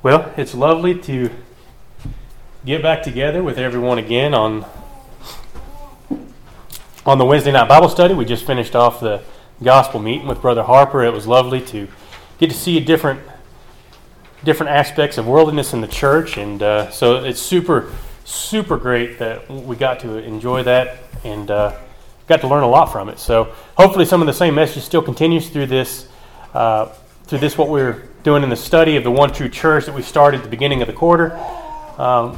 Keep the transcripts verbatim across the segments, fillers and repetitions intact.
Well, it's lovely to get back together with everyone again on on the Wednesday night Bible study. We just finished off the gospel meeting with Brother Harper. It was lovely to get to see different different aspects of worldliness in the church, and uh, so it's super super great that we got to enjoy that and uh, got to learn a lot from it. So hopefully, some of the same message still continues through this uh, through this what we're doing in the study of the one true church that we started at the beginning of the quarter. Um,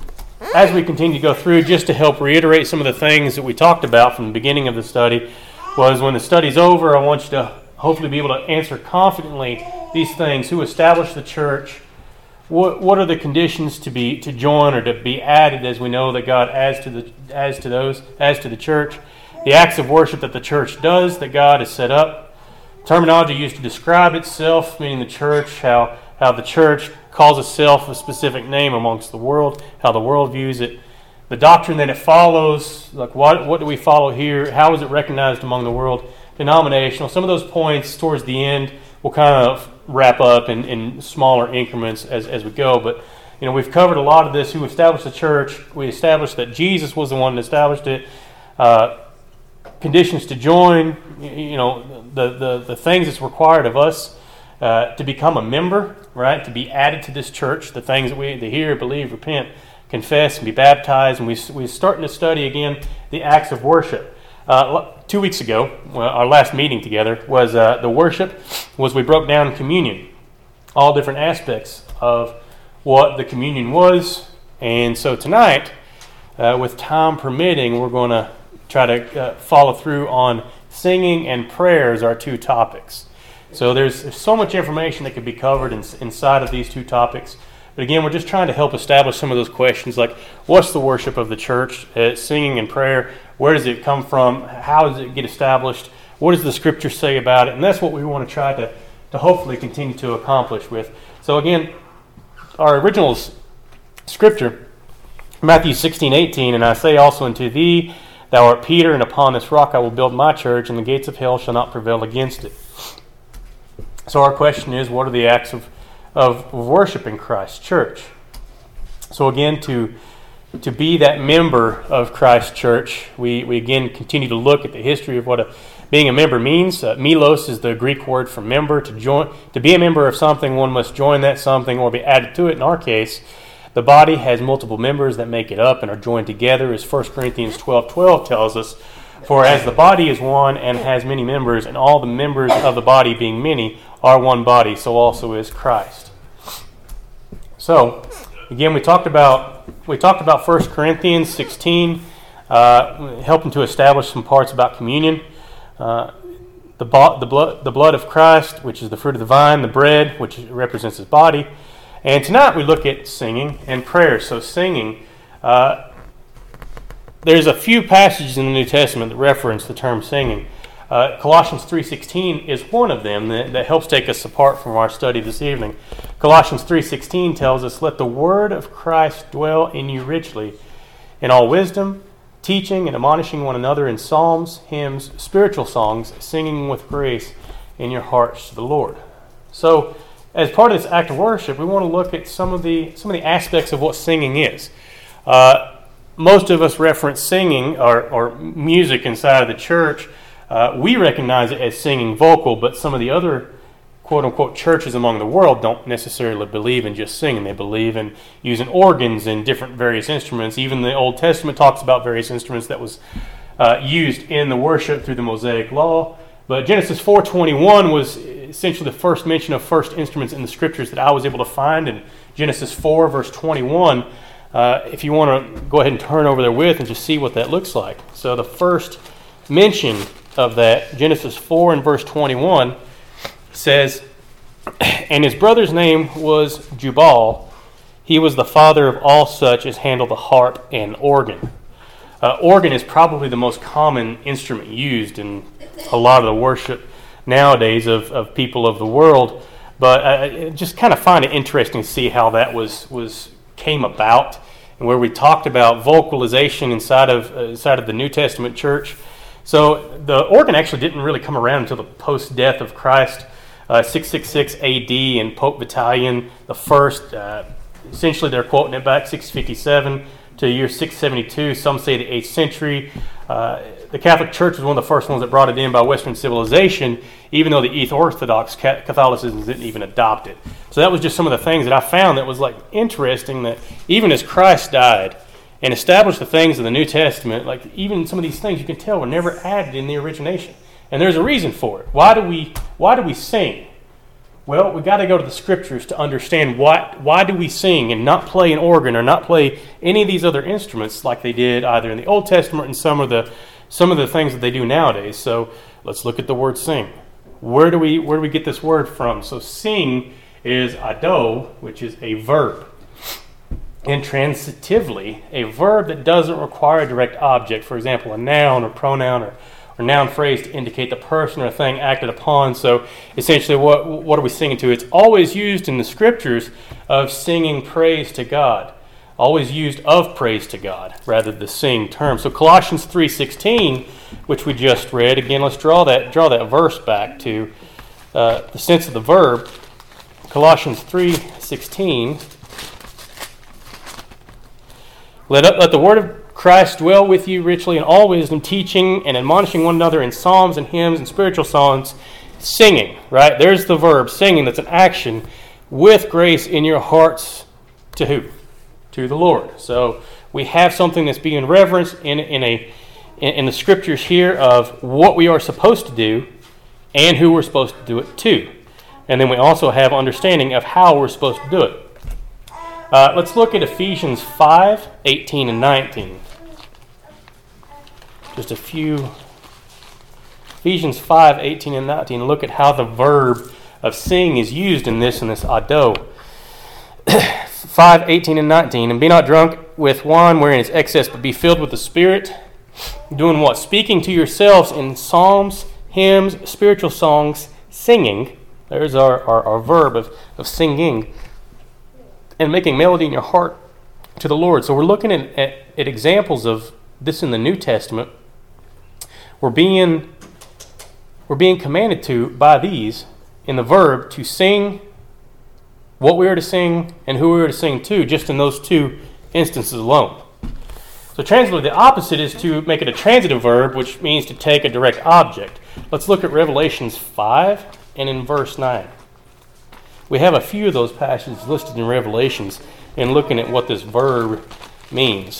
as we continue to go through, just to help reiterate some of the things that we talked about from the beginning of the study, was when the study's over, I want you to hopefully be able to answer confidently these things. Who established the church? What what are the conditions to be to join or to be added, as we know that God adds to the as to those as to the church? The acts of worship that the church does, that God has set up. Terminology used to describe itself, meaning the church, how, how the church calls itself a specific name amongst the world, how the world views it. The doctrine that it follows, like what, what do we follow here? How is it recognized among the world? Denominational. Some of those points towards the end will kind of wrap up in, in smaller increments as, as we go. But you know, we've covered a lot of this. Who established the church? We established that Jesus was the one that established it. Uh, conditions to join, you know, the, the, the things that's required of us uh, to become a member, right, to be added to this church, the things that we to hear, believe, repent, confess, and be baptized. And we, we're starting to study again the acts of worship. Uh, two weeks ago, well, our last meeting together was uh, the worship, was we broke down communion, all different aspects of what the communion was. And so tonight, uh, with time permitting, we're going to try to uh, follow through on singing and prayers, our two topics. So there's, there's so much information that could be covered in, inside of these two topics. But again, we're just trying to help establish some of those questions, like what's the worship of the church, uh, singing and prayer, where does it come from, how does it get established, what does the Scripture say about it, and that's what we want to try to, to hopefully continue to accomplish with. So again, our original Scripture, Matthew sixteen eighteen, and I say also unto thee, Thou art Peter, and upon this rock I will build my church, and the gates of hell shall not prevail against it. So our question is, what are the acts of, of worship in Christ's church? So again, to to be that member of Christ's church, we, we again continue to look at the history of what a, being a member means. Uh, Milos is the Greek word for member. To join, to be a member of something, one must join that something or be added to it. In our case, the body has multiple members that make it up and are joined together, as First Corinthians twelve twelve tells us. For as the body is one and has many members, and all the members of the body being many are one body, so also is Christ. So, again, we talked about we talked about First Corinthians sixteen, uh, helping to establish some parts about communion. Uh, the, bo- the, blood, the blood of Christ, which is the fruit of the vine, the bread, which represents His body. And tonight we look at singing and prayer. So singing, uh, there's a few passages in the New Testament that reference the term singing. Uh, Colossians three sixteen is one of them that, that helps take us apart from our study this evening. Colossians three sixteen tells us, Let the word of Christ dwell in you richly, in all wisdom, teaching and admonishing one another in psalms, hymns, spiritual songs, singing with grace in your hearts to the Lord. So, as part of this act of worship, we want to look at some of the some of the aspects of what singing is. Uh, most of us reference singing or, or music inside of the church. Uh, we recognize it as singing vocal, but some of the other quote-unquote churches among the world don't necessarily believe in just singing. They believe in using organs and different various instruments. Even the Old Testament talks about various instruments that was uh, used in the worship through the Mosaic Law. But Genesis four twenty-one was essentially the first mention of first instruments in the Scriptures that I was able to find. In Genesis four, verse twenty-one, uh, if you want to go ahead and turn over there with and just see what that looks like. So the first mention of that, Genesis four and verse twenty-one, says, And his brother's name was Jubal. He was the father of all such as handle the harp and organ. Uh, organ is probably the most common instrument used in a lot of the worship nowadays of, of people of the world, but I just kind of find it interesting to see how that was was came about, and where we talked about vocalization inside of uh, inside of the New Testament church. So the organ actually didn't really come around until the post-death of Christ. uh, six sixty-six A D, and Pope Vitalian the First. Uh, essentially, they're quoting it back six fifty-seven to the year six seventy-two. Some say the eighth century. Uh, the Catholic Church was one of the first ones that brought it in by Western civilization, even though the Eastern Orthodox Catholicism didn't even adopt it. So that was just some of the things that I found that was like interesting, that even as Christ died and established the things of the New Testament, like even some of these things you can tell were never added in the origination. And there's a reason for it. Why do we why do we sing? Well, we got to go to the Scriptures to understand why why do we sing and not play an organ or not play any of these other instruments like they did either in the Old Testament and some of the some of the things that they do nowadays. So let's look at the word sing. Where do we where do we get this word from? So sing is ado, which is a verb. Intransitively, a verb that doesn't require a direct object, for example, a noun or pronoun or, or noun phrase to indicate the person or thing acted upon. So essentially, what what are we singing to? It's always used in the Scriptures of singing praise to God. Always used of praise to God, rather than the sing term. So Colossians three sixteen, which we just read, again, let's draw that draw that verse back to uh, the sense of the verb. Colossians three sixteen. Let, let the word of Christ dwell with you richly in all wisdom, teaching and admonishing one another in psalms and hymns and spiritual songs, singing, right? There's the verb, singing, that's an action, with grace in your hearts to who? To the Lord. So we have something that's being reverenced in, in, a, in, in the Scriptures here of what we are supposed to do and who we're supposed to do it to. And then we also have understanding of how we're supposed to do it. Uh, let's look at Ephesians five, eighteen, and nineteen. Just a few. Ephesians five, eighteen, and nineteen. Look at how the verb of sing is used in this, in this ado. five, eighteen, and nineteen. And be not drunk with wine wherein is excess, but be filled with the Spirit. Doing what? Speaking to yourselves in psalms, hymns, spiritual songs, singing. There's our, our, our verb of, of singing. And making melody in your heart to the Lord. So we're looking at, at, at examples of this in the New Testament. We're being, we're being commanded to, by these, in the verb, to sing what we are to sing and who we are to sing to, just in those two instances alone. So transitively, the opposite is to make it a transitive verb, which means to take a direct object. Let's look at Revelations five and in verse nine. We have a few of those passages listed in Revelations and looking at what this verb means.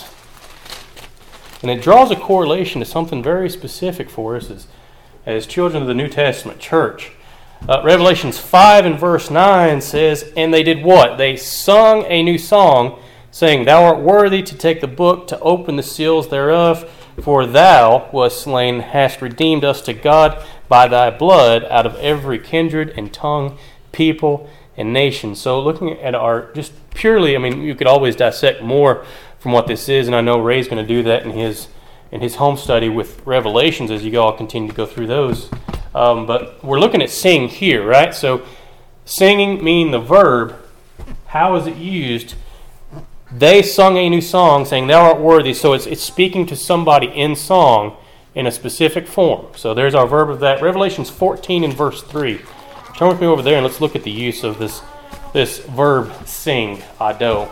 And it draws a correlation to something very specific for us as, as children of the New Testament church. Uh, Revelations five and verse nine says, and they did what? They sung a new song, saying, Thou art worthy to take the book, to open the seals thereof, for thou wast slain, hast redeemed us to God by thy blood out of every kindred and tongue, people, and nation. So looking at our, just purely, I mean, you could always dissect more from what this is, and I know Ray's going to do that in his in his home study with Revelations as you all continue to go through those. Um, but we're looking at sing here, right? So singing meaning the verb, how is it used? They sung a new song saying, Thou art worthy. So it's it's speaking to somebody in song in a specific form. So there's our verb of that. Revelations fourteen and verse three. Turn with me over there and let's look at the use of this, this verb sing, ado.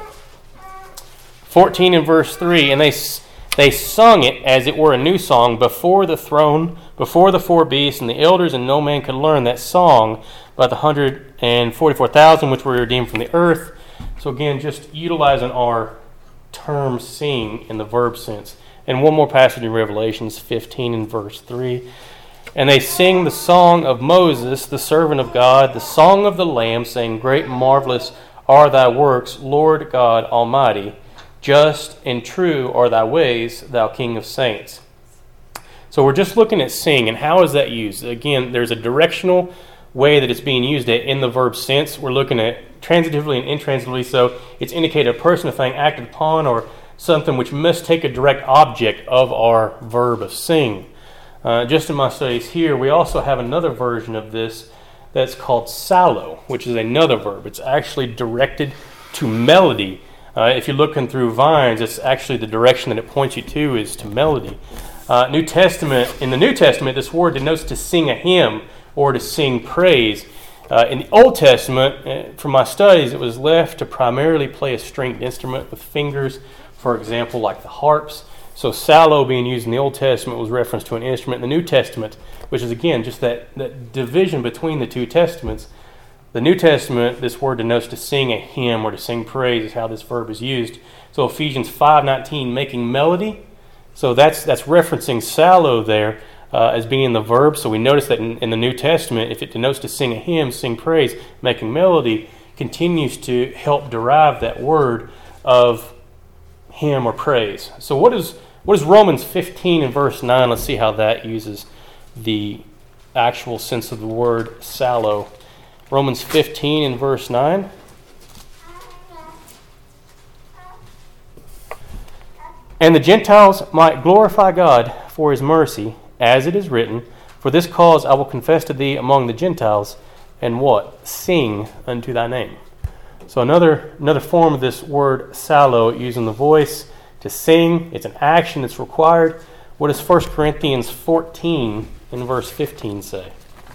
fourteen and verse three, and they they sung it as it were a new song before the throne, before the four beasts and the elders, and no man could learn that song but the one hundred forty-four thousand which were redeemed from the earth. So again, just utilizing our term sing in the verb sense. And one more passage in Revelations fifteen and verse three. And they sing the song of Moses, the servant of God, the song of the Lamb, saying, Great and marvelous are thy works, Lord God Almighty. Just and true are thy ways, thou King of saints. So we're just looking at sing, and how is that used? Again, there's a directional way that it's being used in the verb sense. We're looking at transitively and intransitively, so it's indicated a person, a thing acted upon, or something which must take a direct object of our verb of sing. Uh, just in my studies here, we also have another version of this that's called psallo, which is another verb. It's actually directed to melody. Uh, if you're looking through Vines, it's actually the direction that it points you to is to melody. Uh, New Testament, in the New Testament, this word denotes to sing a hymn or to sing praise. Uh, in the Old Testament, uh, from my studies, it was left to primarily play a stringed instrument with fingers, for example, like the harps. So psallo being used in the Old Testament was reference to an instrument. In the New Testament, which is again just that, that division between the two testaments, the New Testament, this word denotes to sing a hymn or to sing praise is how this verb is used. So Ephesians five nineteen, making melody. So that's that's referencing psallo there uh, as being the verb. So we notice that in, in the New Testament, if it denotes to sing a hymn, sing praise, making melody, continues to help derive that word of hymn or praise. So what is what is Romans fifteen and verse nine? Let's see how that uses the actual sense of the word psallo. Romans fifteen and verse nine. And the Gentiles might glorify God for his mercy, as it is written, for this cause I will confess to thee among the Gentiles, and what? Sing unto thy name. So another another form of this word psallo, using the voice to sing. It's an action that's required. What does First Corinthians fourteen in verse fifteen say?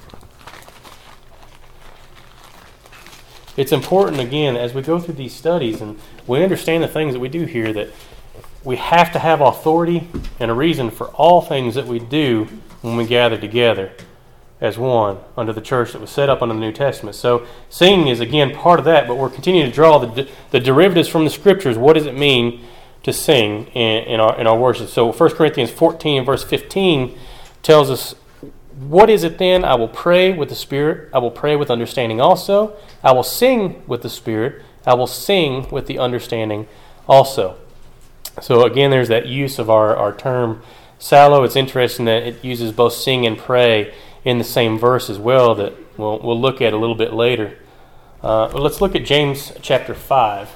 It's important, again, as we go through these studies and we understand the things that we do here, that we have to have authority and a reason for all things that we do when we gather together as one under the church that was set up under the New Testament. So singing is, again, part of that, but we're continuing to draw the, the derivatives from the Scriptures. What does it mean to sing in, in, our, in our worship? So First Corinthians fourteen, verse fifteen tells us, what is it then? I will pray with the Spirit. I will pray with understanding also. I will sing with the Spirit. I will sing with the understanding also. So again, there's that use of our, our term psallo. It's interesting that it uses both sing and pray in the same verse as well, that we'll, we'll look at a little bit later. Uh, let's look at James chapter five.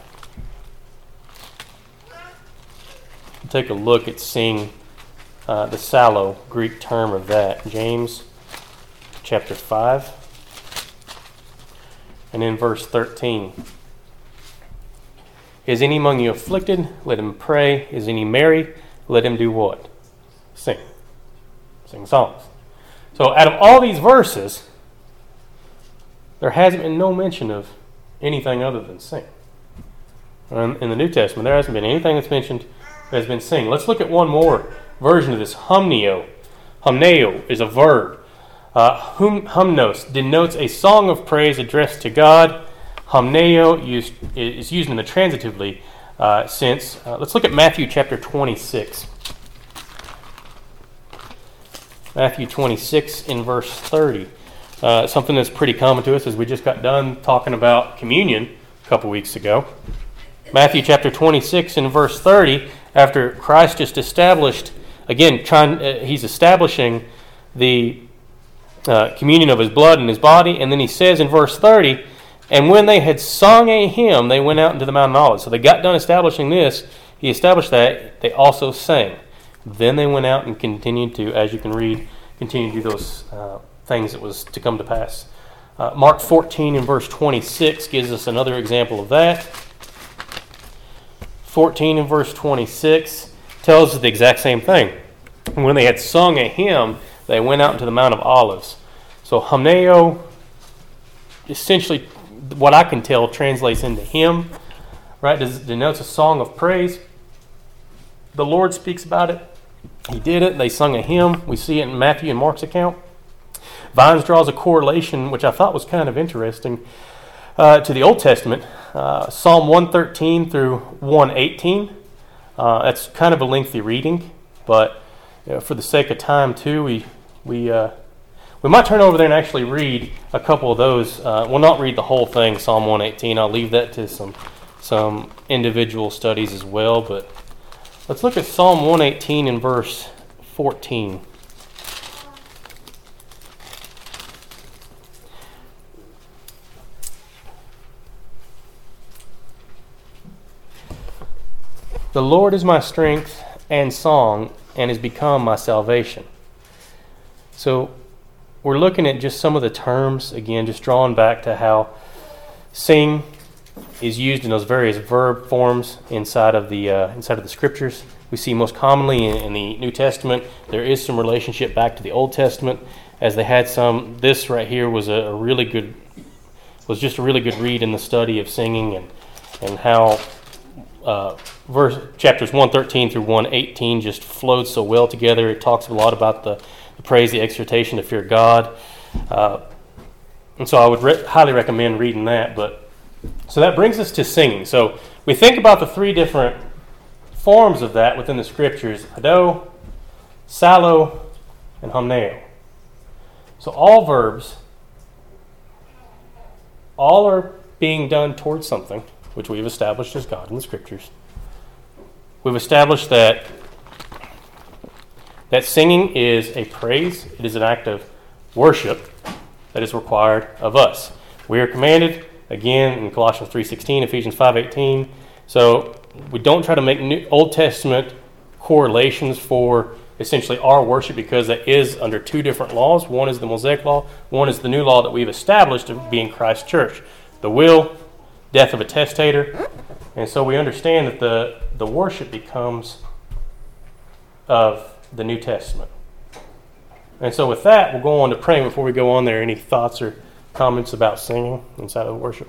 Take a look at sing, uh, the psallo, Greek term of that. James chapter five. And in verse thirteen. Is any among you afflicted? Let him pray. Is any merry? Let him do what? Sing. Sing songs. So out of all these verses, there hasn't been no mention of anything other than sing. In the New Testament, there hasn't been anything that's mentioned that has been sing. Let's look at one more version of this. Humneo. Humneo is a verb. Uh, hum, humnos denotes a song of praise addressed to God. Humneo used, is used in the transitively uh, sense. Uh, let's look at Matthew chapter twenty-six. Matthew twenty-six in verse thirty. Uh, something that's pretty common to us, as we just got done talking about communion a couple weeks ago. Matthew chapter twenty-six in verse thirty, after Christ just established, again, trying, uh, he's establishing the uh, communion of his blood and his body, and then he says in verse thirty, and when they had sung a hymn, they went out into the Mount of Olives. So they got done establishing this. He established that. They also sang. Then they went out and continued to, as you can read, continue to do those uh, things that was to come to pass. Uh, Mark fourteen in verse twenty-six gives us another example of that. fourteen in verse twenty-six tells us the exact same thing. When they had sung a hymn, they went out into the Mount of Olives. So humneo, essentially, what I can tell, translates into hymn, right? It denotes a song of praise. The Lord speaks about it. He did it. They sung a hymn. We see it in Matthew and Mark's account. Vines draws a correlation, which I thought was kind of interesting, uh, to the Old Testament. Uh, Psalm one thirteen through one eighteen. Uh, that's kind of a lengthy reading, but you know, for the sake of time, too, we we uh, we might turn over there and actually read a couple of those. Uh, we'll not read the whole thing, Psalm one eighteen. I'll leave that to some some individual studies as well, but let's look at Psalm one eighteen in verse fourteen. The Lord is my strength and song, and has become my salvation. So we're looking at just some of the terms, again, just drawing back to how sing is used in those various verb forms inside of the uh, inside of the Scriptures. We see most commonly in, in the New Testament. There is some relationship back to the Old Testament, as they had some. This right here was a, a really good was just a really good read in the study of singing and and how uh, verse chapters one thirteen through one eighteen just flowed so well together. It talks a lot about the, the praise, the exhortation to fear God, uh, and so I would re- highly recommend reading that. But so that brings us to singing. So we think about the three different forms of that within the Scriptures: hado, psallo, and homneo. So all verbs, all are being done towards something, which we've established as God in the Scriptures. We've established that that singing is a praise. It is an act of worship that is required of us. We are commanded, again, in Colossians three sixteen, Ephesians five eighteen. So we don't try to make New, Old Testament correlations for essentially our worship, because that is under two different laws. One is the Mosaic law. One is the new law that we've established of being Christ's church. The will, death of a testator. And so we understand that the, the worship becomes of the New Testament. And so with that, we'll go on to praying. Before we go on there, any thoughts or comments about singing inside of worship?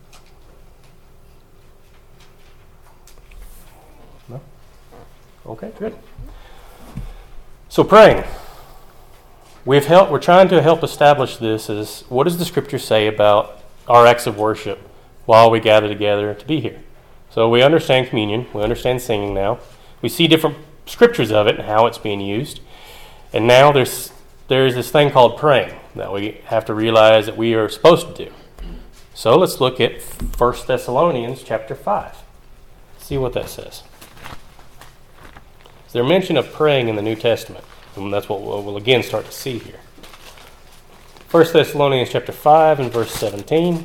No? Okay, good. So praying. We've helped, we're trying to help establish this as, what does the Scripture say about our acts of worship while we gather together to be here? So we understand communion. We understand singing now. We see different scriptures of it and how it's being used. And now there's there's this thing called praying that we have to realize that we are supposed to do. So let's look at First Thessalonians chapter five. See what that says. Is there mention of praying in the New Testament? And that's what we'll, we'll again start to see here. First Thessalonians chapter five and verse seventeen.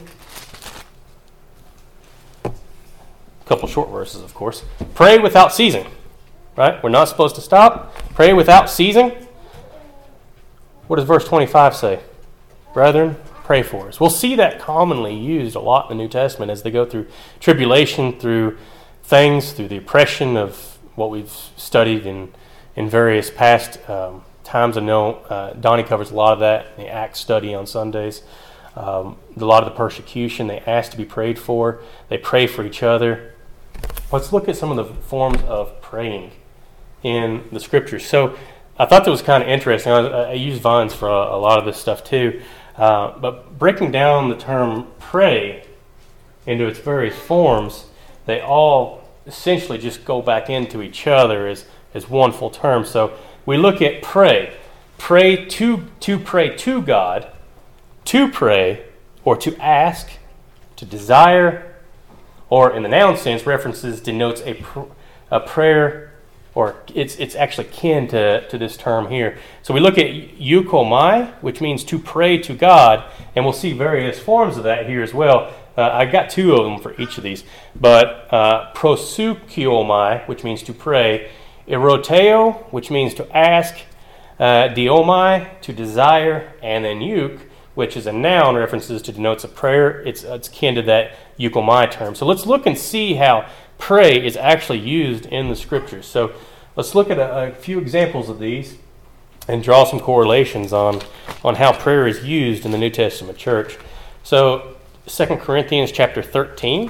A couple short verses, of course. Pray without ceasing. Right? We're not supposed to stop. Pray without ceasing. What does verse twenty-five say? Brethren, pray for us. We'll see that commonly used a lot in the New Testament as they go through tribulation, through things, through the oppression of what we've studied in, in various past um, times. I know uh, Donnie covers a lot of that in the Acts study on Sundays. Um, a lot of the persecution, they ask to be prayed for. They pray for each other. Let's look at some of the forms of praying in the Scriptures. So I thought that was kind of interesting. I, I use Vines for a, a lot of this stuff too. Uh, but breaking down the term pray into its various forms, they all essentially just go back into each other as, as one full term. So we look at pray. Pray to, to pray to God, to pray, or to ask, to desire, or in the noun sense, references denotes a, pr- a prayer, or it's it's actually kin to, to this term here. So we look at eukomai, which means to pray to God, and we'll see various forms of that here as well. Uh, I got two of them for each of these. But uh, prosukiomai, which means to pray, eroteo, which means to ask, uh, diomai, to desire, and then euk, which is a noun, references to denotes a prayer. It's it's kin to that eukomai term. So let's look and see how pray is actually used in the Scriptures. So let's look at a, a few examples of these and draw some correlations on, on how prayer is used in the New Testament church. So Second Corinthians chapter thirteen.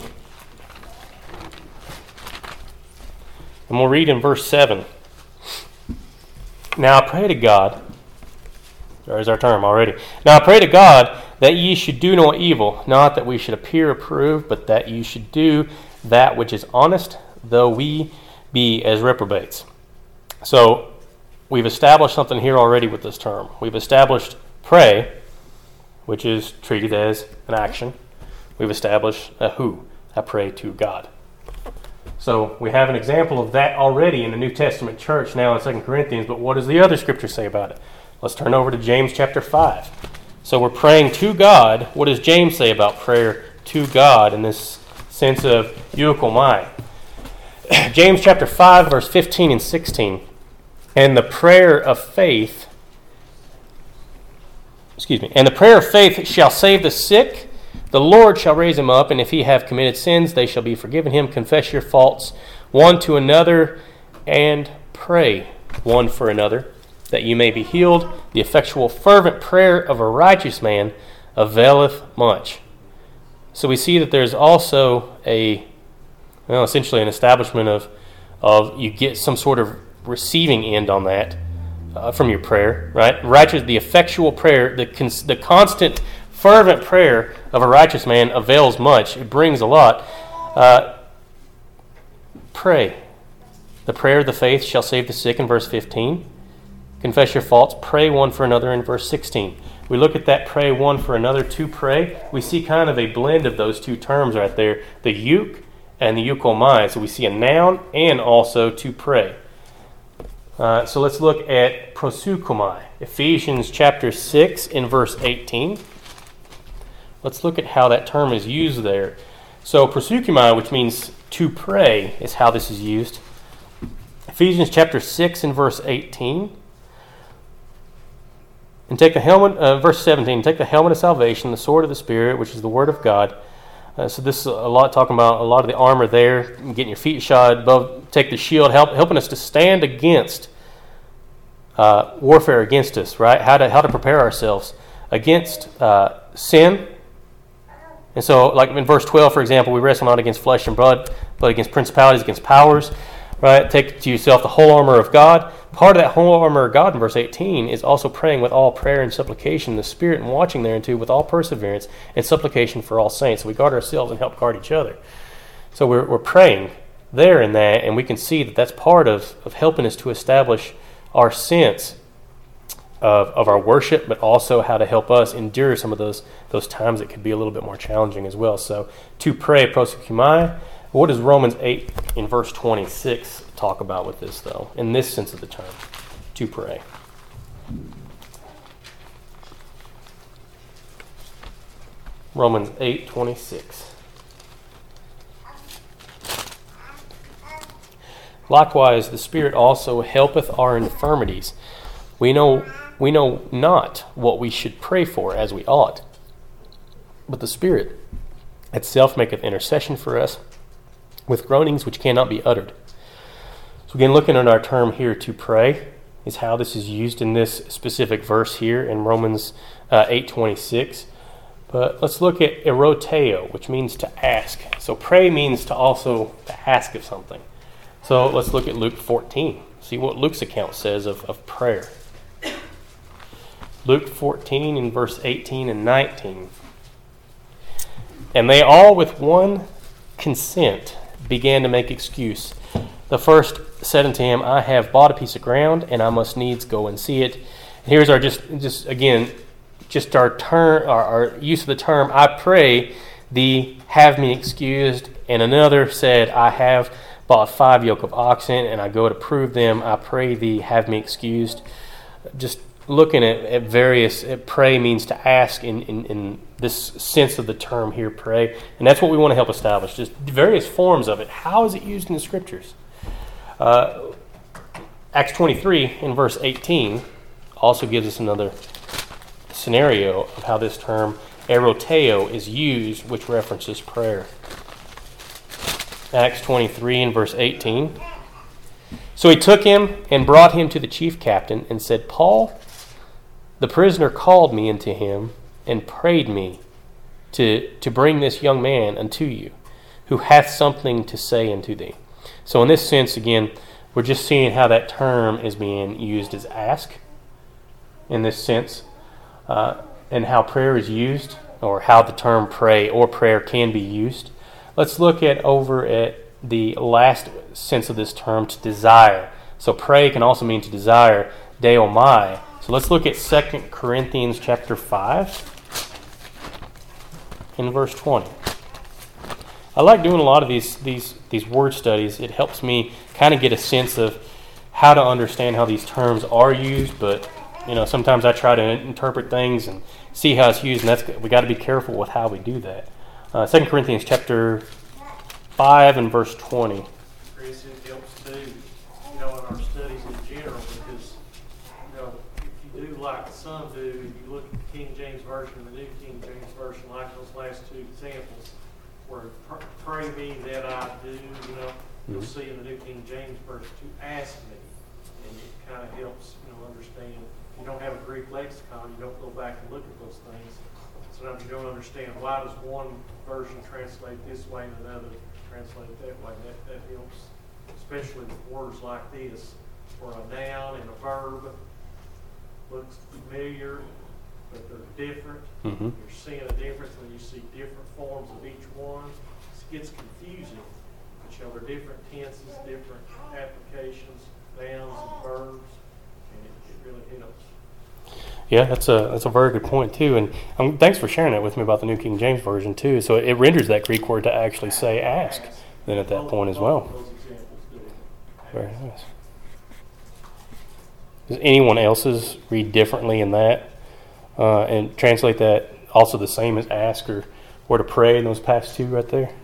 And we'll read in verse seven. Now I pray to God, there's our term already. Now I pray to God that ye should do no evil, not that we should appear approved, but that ye should do that which is honest, though we be as reprobates. So we've established something here already with this term. We've established pray, which is treated as an action. We've established a who, I pray to God. So we have an example of that already in the New Testament church now in Second Corinthians, but what does the other Scripture say about it? Let's turn over to James chapter five. So we're praying to God. What does James say about prayer to God in this sense of eukomai? James chapter five, verse fifteen and sixteen. And the prayer of faith, excuse me, and the prayer of faith shall save the sick. The Lord shall raise him up, and if he have committed sins, they shall be forgiven him. Confess your faults one to another, and pray one for another, that you may be healed. The effectual fervent prayer of a righteous man availeth much. So we see that there's also a, well, essentially an establishment of, of you get some sort of receiving end on that uh, from your prayer, right? Righteous, the effectual prayer, the cons- the constant, fervent prayer of a righteous man avails much. It brings a lot. Uh, pray. The prayer of the faith shall save the sick in verse fifteen. Confess your faults. Pray one for another in verse sixteen. We look at that pray one for another, to pray. We see kind of a blend of those two terms right there, the euch and the euchomai. So we see a noun and also to pray. Uh, so let's look at proseuchomai. Ephesians chapter six in verse eighteen. Let's look at how that term is used there. So proseuchomai, which means to pray, is how this is used. Ephesians chapter six in verse eighteen. And take the helmet, uh, verse seventeen, take the helmet of salvation, the sword of the Spirit, which is the word of God. Uh, so this is a lot talking about a lot of the armor there, getting your feet shod, above, take the shield, help, helping us to stand against uh, warfare against us, right? How to how to prepare ourselves against uh, sin. And so, like in verse twelve, for example, we wrestle not against flesh and blood, but against principalities, against powers, right? Take to yourself the whole armor of God. Part of that whole armor of God in verse eighteen is also praying with all prayer and supplication in the Spirit, and watching thereunto with all perseverance and supplication for all saints. So we guard ourselves and help guard each other. So we're we're praying there in that, and we can see that that's part of, of helping us to establish our sense of, of our worship, but also how to help us endure some of those those times that could be a little bit more challenging as well. So to pray, proseuchomai. What does Romans eight in verse twenty-six talk about with this, though, in this sense of the term, to pray? Romans eight twenty-six. Likewise, the Spirit also helpeth our infirmities. We know we know not what we should pray for as we ought, but the Spirit itself maketh intercession for us with groanings which cannot be uttered. So again, looking at our term here, to pray, is how this is used in this specific verse here in Romans uh, eight twenty-six. But let's look at eroteo, which means to ask. So pray means to also to ask of something. So let's look at Luke fourteen. See what Luke's account says of, of prayer. Luke fourteen in verse eighteen and nineteen. And they all with one consent began to make excuse. The first said unto him, I have bought a piece of ground, and I must needs go and see it. And here's our just, just again, just our term, our, our use of the term, I pray thee, have me excused. And another said, I have bought five yoke of oxen, and I go to prove them. I pray thee, have me excused. Just looking at, at various, at pray means to ask in, in, in this sense of the term here, pray. And that's what we want to help establish, just various forms of it. How is it used in the Scriptures? Uh, Acts twenty-three in verse eighteen also gives us another scenario of how this term eroteo is used, which references prayer. Acts twenty-three in verse eighteen. So he took him and brought him to the chief captain and said, Paul, the prisoner, called me unto him and prayed me to, to bring this young man unto you, who hath something to say unto thee. So in this sense, again, we're just seeing how that term is being used as ask in this sense, uh, and how prayer is used, or how the term pray or prayer can be used. Let's look at over at the last sense of this term, to desire. So pray can also mean to desire, deomai. So let's look at Second Corinthians chapter five in verse twenty. I like doing a lot of these these these word studies. It helps me kind of get a sense of how to understand how these terms are used, but you know, sometimes I try to interpret things and see how it's used, and that's we got to be careful with how we do that. Uh, Second Corinthians chapter five and verse twenty. Chris, it helps too, you know, in our studies in general, because, you know, if you do like some do, if you look at the King James Version and the New King James Version, like those last two examples, where pray me that I do, you know, you'll Mm-hmm. see in the New King James Version to ask me, and it kind of helps, you know, understand. If you don't have a Greek lexicon, you don't go back and look at those things. sometimes you don't understand why does one version translate this way and another translate that way. That, that helps, especially with words like this, where a noun and a verb looks familiar, but they're different. Mm-hmm. You're seeing a difference when you see different forms of each one. It gets confusing. But you know, they're different tenses, different applications, nouns and verbs, and it, it really helps. Yeah, that's a that's a very good point too, and um, thanks for sharing that with me about the New King James Version too. So it renders that Greek word to actually say "ask" then at that Both- point as both well. of those examples do. Very nice. Does anyone else's read differently in that uh, and translate that also the same as "ask" or or to pray in those past two right there?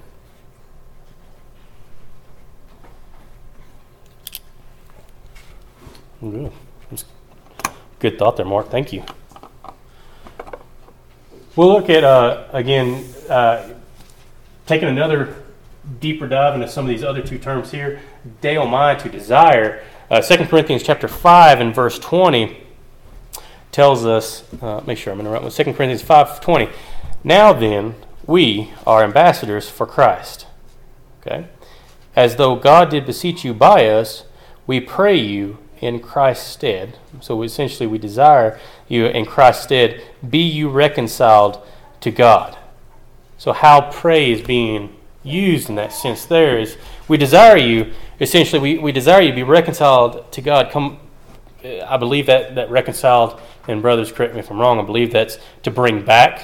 Good. That's good thought there, Mark. Thank you. We'll look at, uh, again, uh, taking another deeper dive into some of these other two terms here. Deomai, to desire. Uh, Second Corinthians chapter five and verse twenty tells us, uh, make sure I'm in the right one, Second Corinthians five twenty. Now then, we are ambassadors for Christ. Okay? As though God did beseech you by us, we pray you in Christ's stead. So essentially we desire you in Christ's stead, be you reconciled to God. So how pray is being used in that sense there is we desire you, essentially we, we desire you to be reconciled to God. Come, I believe that, that reconciled, and brothers correct me if I'm wrong, I believe that's to bring back,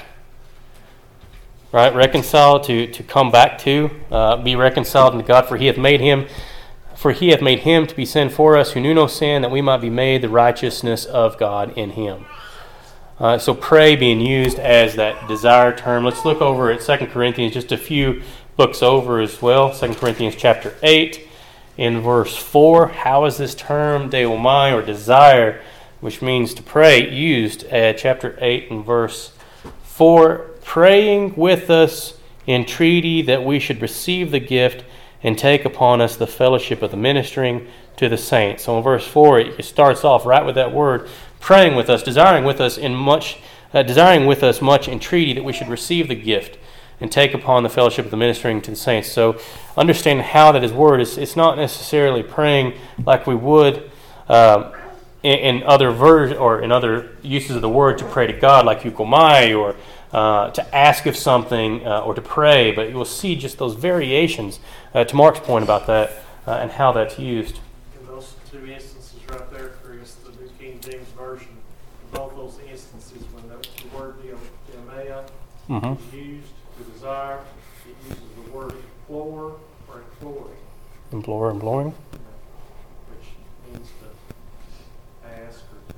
right? Reconciled, to, to come back to, uh, be reconciled unto God, for he hath made him For he hath made him to be sin for us who knew no sin, that we might be made the righteousness of God in him. Uh, so pray being used as that desire term. Let's look over at Second Corinthians, just a few books over as well. Second Corinthians chapter eight in verse four. How is this term deomai, or desire, which means to pray, used at chapter eight and verse four? Praying with us, entreaty that we should receive the gift and take upon us the fellowship of the ministering to the saints. So in verse four, it starts off right with that word, praying with us, desiring with us in much, uh, desiring with us much entreaty that we should receive the gift and take upon the fellowship of the ministering to the saints. So understand how that is worded. It's, it's not necessarily praying like we would um, in, in other versions or in other uses of the word to pray to God, like eukomai, or Uh, to ask of something uh, or to pray, but you will see just those variations uh, to Mark's point about that uh, and how that's used. In those two instances right there, Chris, the New King James Version, in both those instances, when the, the word deomai Mm-hmm. is used to desire, it uses the word implore or imploring, Implore, imploring. which means to ask or to,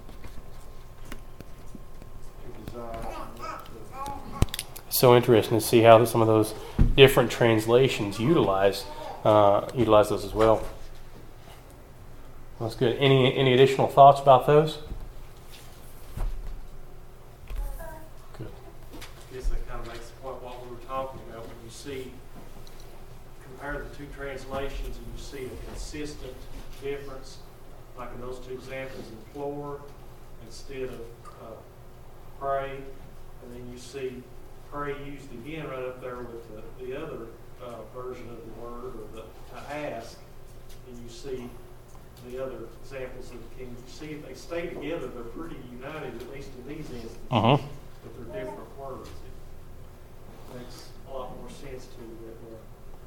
to desire. So interesting to see how some of those different translations utilize uh, utilize those as well. That's good. Any any additional thoughts about those? Good. I guess that kind of makes the point what we were talking about. When you see, compare the two translations and you see a consistent difference, like in those two examples, implore instead of uh, pray, and then you see pray used again right up there with the, the other uh, version of the word, or the to ask, and you see the other examples of the king. You see if they stay together, they're pretty united, at least in these instances, Uh-huh. but they're different words. It makes a lot more sense to you that way.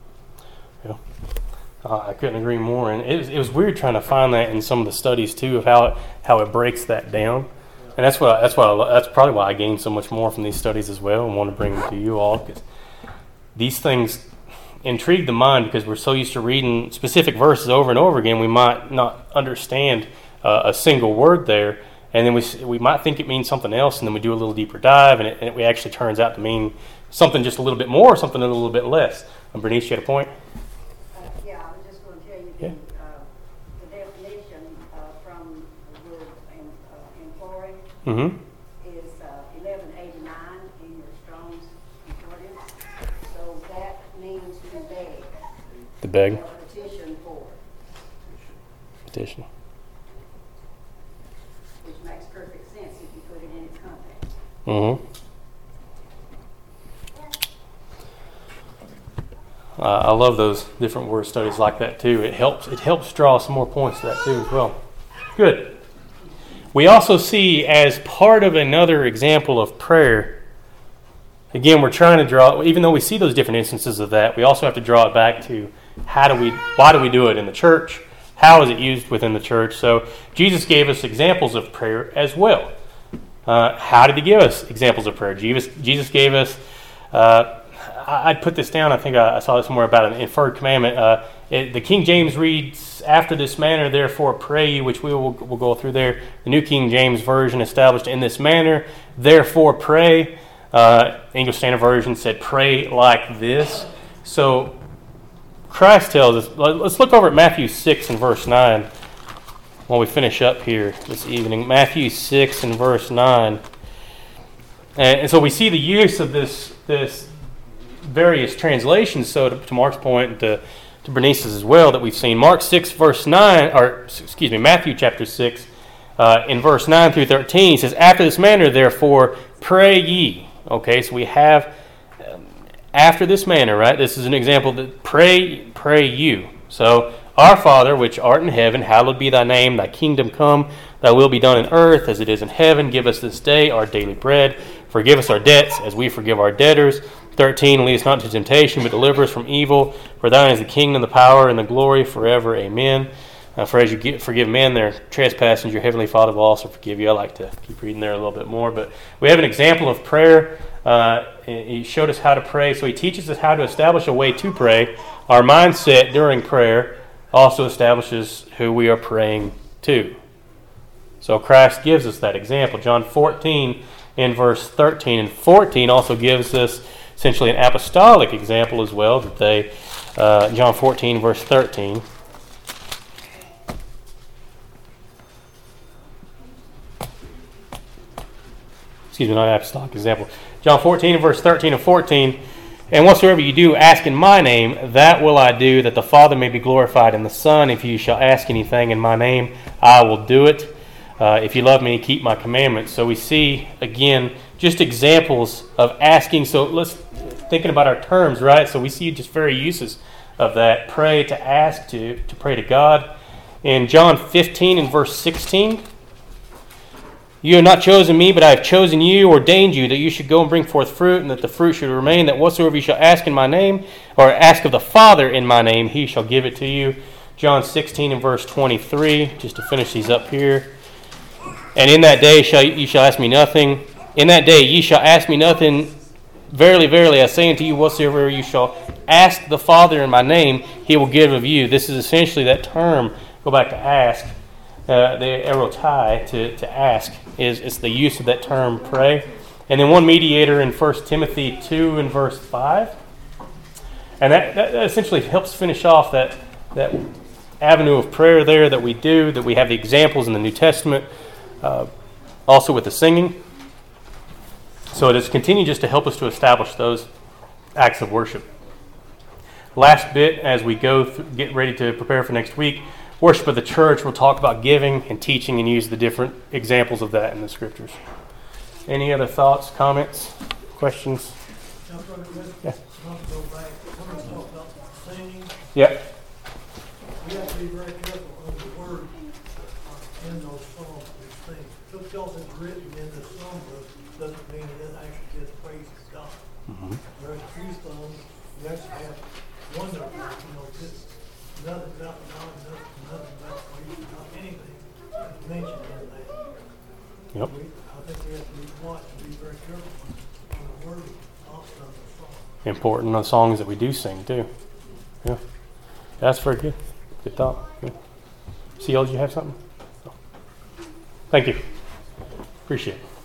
Yeah. Uh, I couldn't agree more. And it was, it was weird trying to find that in some of the studies too, of how it, how it breaks that down. And that's what that's what I, that's probably why I gained so much more from these studies as well, and want to bring them to you all, because these things intrigue the mind, because we're so used to reading specific verses over and over again, we might not understand uh, a single word there, and then we we might think it means something else, and then we do a little deeper dive, and it, and it actually turns out to mean something just a little bit more, or something a little bit less. And Bernice, you had a point? Uh, yeah, I was just going to tell you Yeah. the, uh, the definition uh, from the word in, uh, imploring Mm-hmm. is uh, eleven eighty-nine in your Strong's Concordance. So that means to beg, The beg, or petition for, petition. which makes perfect sense if you put it in its context. Mm-hmm. uh, I love those different word studies like that too. It helps. It helps draw some more points to that too as well. Good. We also see as part of another example of prayer. Again, we're trying to draw. Even though we see those different instances of that, we also have to draw it back to how do we? Why do we do it in the church? How is it used within the church? So Jesus gave us examples of prayer as well. Uh, how did he give us examples of prayer? Jesus, Jesus gave us. Uh, I'd put this down. I think I saw this somewhere about an inferred commandment. Uh, it, the King James reads, "After this manner, therefore, pray ye," which we will we'll go through there. The New King James Version established, "In this manner, therefore, pray." Uh, English Standard Version said, "Pray like this." So Christ tells us. Let's look over at Matthew six and verse nine while we finish up here this evening. Matthew six and verse nine, and, and so we see the use of this this. various translations, so to, to Mark's point and to, to Bernice's as well, that we've seen. Mark six, verse nine, or excuse me, Matthew chapter six, uh, in verse nine through thirteen, he says, "After this manner, therefore, pray ye." Okay, so we have, um, after this manner, right? This is an example that pray, pray you. So, "Our Father, which art in heaven, hallowed be thy name, thy kingdom come, thy will be done in earth as it is in heaven. Give us this day our daily bread. Forgive us our debts as we forgive our debtors. thirteen, lead us not into temptation, but deliver us from evil. For thine is the kingdom, the power, and the glory forever. Amen. Uh, for as you get, forgive men their trespasses, your heavenly Father will also forgive you. I like to keep reading there a little bit more. But we have an example of prayer. Uh, he showed us how to pray. So he teaches us how to establish a way to pray. Our mindset during prayer also establishes who we are praying to. So Christ gives us that example. John fourteen in verse thirteen and fourteen also gives us essentially an apostolic example as well, that they, uh, John fourteen, verse thirteen. Excuse me, not apostolic example. John fourteen, verse thirteen and fourteen. "And whatsoever you do, ask in my name, that will I do, that the Father may be glorified in the Son. If you shall ask anything in my name, I will do it. Uh, if you love me, keep my commandments." So we see, again, just examples of asking. So let's thinking about our terms, right? So we see just very uses of that. Pray, to ask, to, to pray to God. In John fifteen and verse sixteen, "You have not chosen me, but I have chosen you, ordained you, that you should go and bring forth fruit, and that the fruit should remain, that whatsoever you shall ask in my name, or ask of the Father in my name, he shall give it to you." John sixteen and verse twenty-three, just to finish these up here. "And in that day shall you shall ask me nothing. In that day ye shall ask me nothing. Verily, verily, I say unto you, whatsoever you shall ask the Father in my name, he will give of you." This is essentially that term. Go back to ask. Uh, the erotai, to, to ask, is, is the use of that term, pray. And then one mediator in First Timothy two and verse five. And that, that, that essentially helps finish off that, that avenue of prayer there that we do, that we have the examples in the New Testament, uh, also with the singing. So it is continuing just to help us to establish those acts of worship. Last bit, as we go th- get ready to prepare for next week, worship of the church. We'll talk about giving and teaching and use the different examples of that in the scriptures. Any other thoughts, comments, questions? Yeah. Yeah. We have to be very careful of the word in those songs we sing. Just because it's written in the songbook doesn't mean it actually gets praise to God. Mm-hmm. There are a few songs you actually have wonderful, you know, just nothing about God, nothing, nothing about praise, not anything mentioned in that. Yep. We, I think we have to be watch and be very careful on the word of the song. Important on songs that we do sing too. Yeah. That's very good. Good thought. Good. C L, did you have something? Thank you. Appreciate it.